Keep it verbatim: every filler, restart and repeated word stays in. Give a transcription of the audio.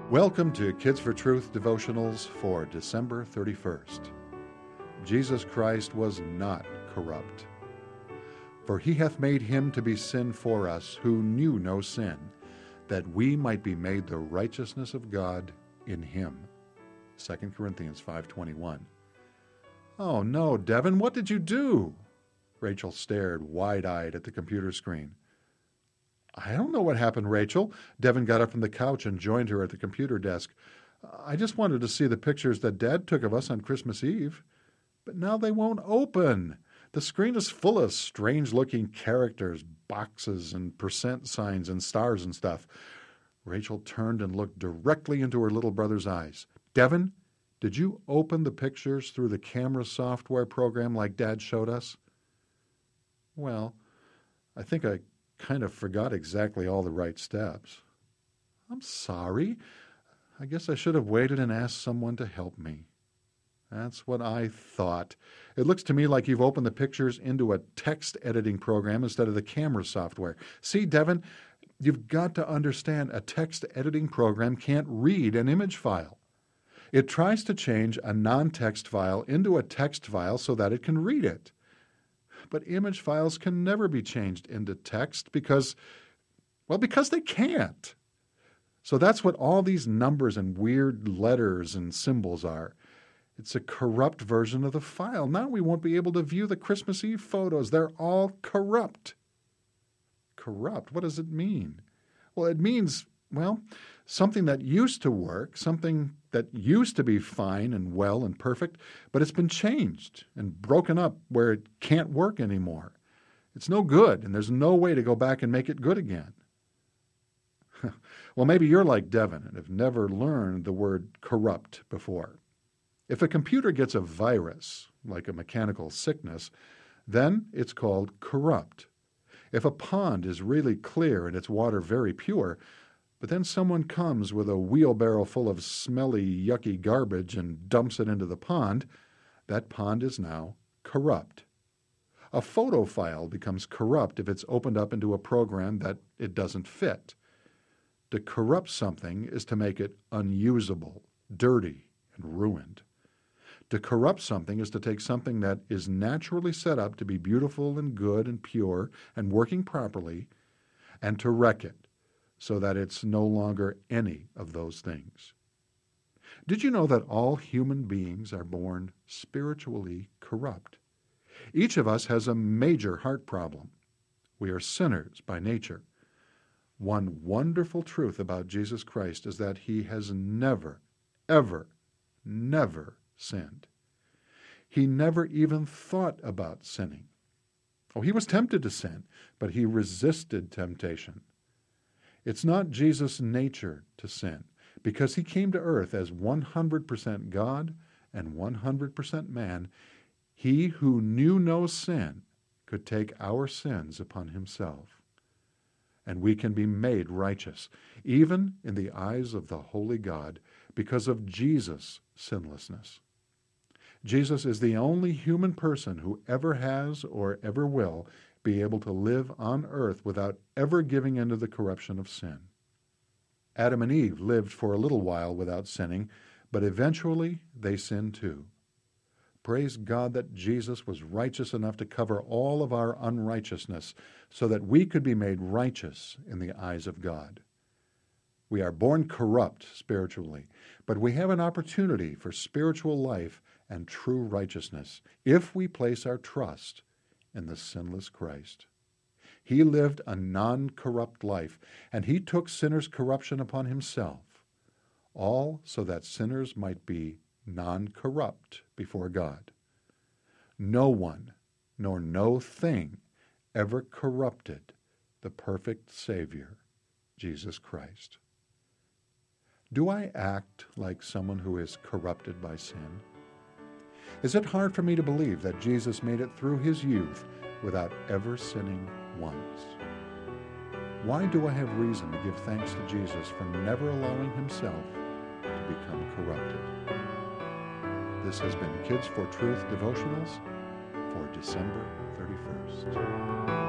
Welcome to Kids for Truth devotionals for December thirty-first. Jesus Christ was not corrupt. For he hath made him to be sin for us who knew no sin, that we might be made the righteousness of God in him. Second Corinthians five twenty-one. Oh no, Devin, what did you do? Rachel stared wide-eyed at the computer screen. I don't know what happened, Rachel. Devin got up from the couch and joined her at the computer desk. I just wanted to see the pictures that Dad took of us on Christmas Eve. But now they won't open. The screen is full of strange-looking characters, boxes, and percent signs and stars and stuff. Rachel turned and looked directly into her little brother's eyes. Devin, did you open the pictures through the camera software program like Dad showed us? Well, I think I kind of forgot exactly all the right steps. I'm sorry. I guess I should have waited and asked someone to help me. That's what I thought. It looks to me like you've opened the pictures into a text editing program instead of the camera software. See, Devin, you've got to understand a text editing program can't read an image file. It tries to change a non-text file into a text file so that it can read it. But image files can never be changed into text because, well, because they can't. So that's what all these numbers and weird letters and symbols are. It's a corrupt version of the file. Now we won't be able to view the Christmas Eve photos. They're all corrupt. Corrupt? What does it mean? Well, it means, well, something that used to work, something that used to be fine and well and perfect, but it's been changed and broken up where it can't work anymore. It's no good, and there's no way to go back and make it good again. Well, maybe you're like Devin and have never learned the word corrupt before. If a computer gets a virus, like a mechanical sickness, then it's called corrupt. If a pond is really clear and its water very pure, but then someone comes with a wheelbarrow full of smelly, yucky garbage and dumps it into the pond, that pond is now corrupt. A photo file becomes corrupt if it's opened up into a program that it doesn't fit. To corrupt something is to make it unusable, dirty, and ruined. To corrupt something is to take something that is naturally set up to be beautiful and good and pure and working properly, and to wreck it, so that it's no longer any of those things. Did you know that all human beings are born spiritually corrupt? Each of us has a major heart problem. We are sinners by nature. One wonderful truth about Jesus Christ is that he has never, ever, never sinned. He never even thought about sinning. Oh, he was tempted to sin, but he resisted temptation. It's not Jesus' nature to sin, because he came to earth as one hundred percent God and one hundred percent man. He who knew no sin could take our sins upon himself, and we can be made righteous, even in the eyes of the holy God, because of Jesus' sinlessness. Jesus is the only human person who ever has or ever will be able to live on earth without ever giving in to the corruption of sin. Adam and Eve lived for a little while without sinning, but eventually they sinned too. Praise God that Jesus was righteous enough to cover all of our unrighteousness so that we could be made righteous in the eyes of God. We are born corrupt spiritually, but we have an opportunity for spiritual life and true righteousness if we place our trust in the sinless Christ. He lived a non-corrupt life, and he took sinners' corruption upon himself, all so that sinners might be non-corrupt before God. No one, nor no thing, ever corrupted the perfect Savior, Jesus Christ. Do I act like someone who is corrupted by sin? Is it hard for me to believe that Jesus made it through his youth without ever sinning once? Why do I have reason to give thanks to Jesus for never allowing himself to become corrupted? This has been Kids for Truth Devotionals for December thirty-first.